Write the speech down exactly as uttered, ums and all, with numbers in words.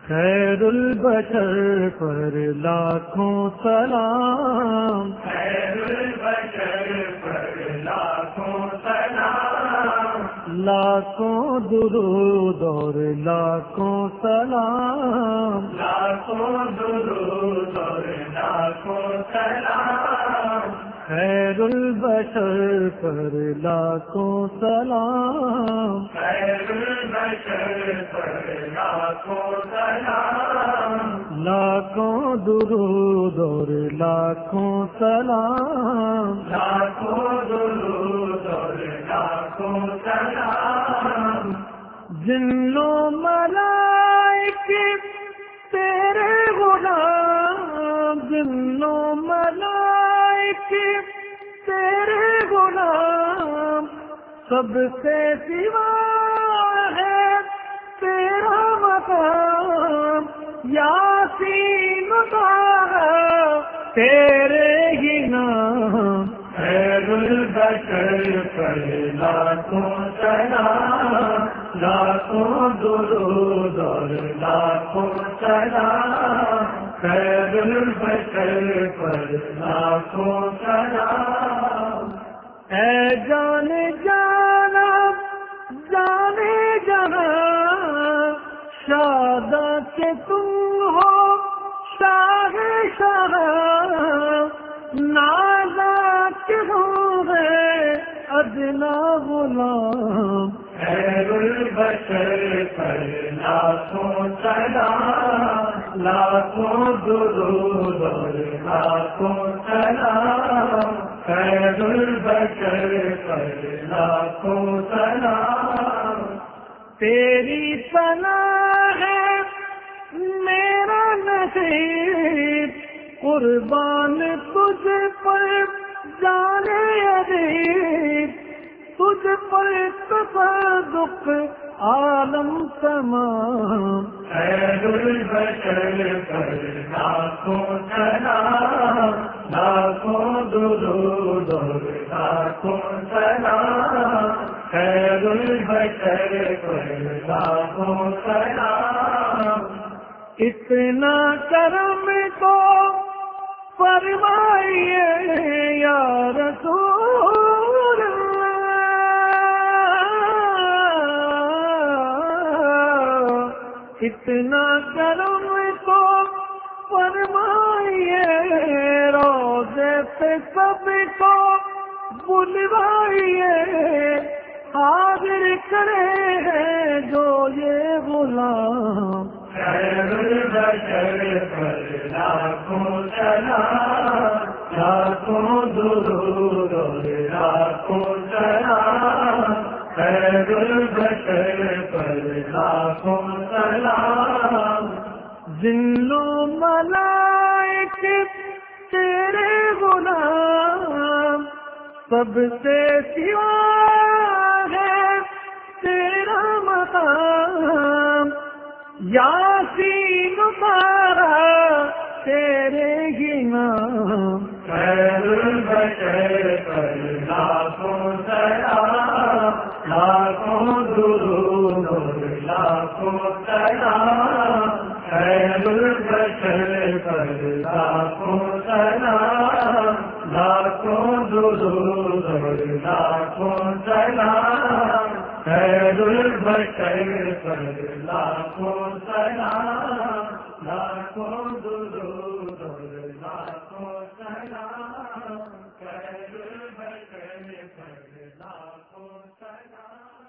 خیر البشر پر لاکھوں سلام، خیر البشر پر لاکھوں سلام، لاکھوں درود اور لاکھوں سلام، لاکھوں درود اور لاکھوں سلام، خیر البشر پر لاکھوں سلام، خیر البشر پر لاکھوں سلام، لاکھوں درود اور لاکھوں سلام، لاکھوں درود اور لاکھوں سلام، جنو ملائکے تیرے غلام، جنو ملائکے تیرے غلام، سب سے سوا ہے تیرا مقام، یاسین طٰہٰ تیرے ہی نام، خیر البشر پر لاکھوں سلام، لاکھوں درود اور لاکھوں سلام، خیر البشر پر لاکھوں سلام، اے جان جانا جانے جانا شاداں کہ تم ہو شاہ شاہ، نازا کہ ہوں گے ادنا غلام، خیر البشر پر لاکھوں سلام، لاکھوں درود اور لاکھوں سلام، خیر البشر پر لاکھوں سلام، تیری پناہ ہے میرا نصیب، قربان تجھ پر جانے ادیب، تجھ پر تصدق عالم تمام، خیر البشر پر لاکھوں سلام، لاکھوں درود اور لاکھوں سلام، خیر البشر پر لاکھوں سلام، اتنا کرم تو فرمائیے یا رسول اللہ، اتنا کرم تو فرمائیے، روضے پہ سب کو بلوائیے، حاضر کرے ہیں جو یہ غلام، خیر البشر پر لاکھوں سلام، لاکھوں درود اور لاکھوں سلام، خیر البشر پر لاکھوں سلام، جنو ملائکے تیرے غلام، سب سے سوا ہے تیرا مقام، یاسین طٰہٰ تیرے ہی نام، خیر البشر پر لاکھوں سلام، لاکھوں درود اور لاکھوں سلام، خیر البشر پر لاکھوں سلام، لاکھوں درود اور لاکھوں سلام، خیر البشر پر لاکھوں سلام، لاکھوں درود اور لاکھوں سلام، خیر البشر پر لاکھوں سلام۔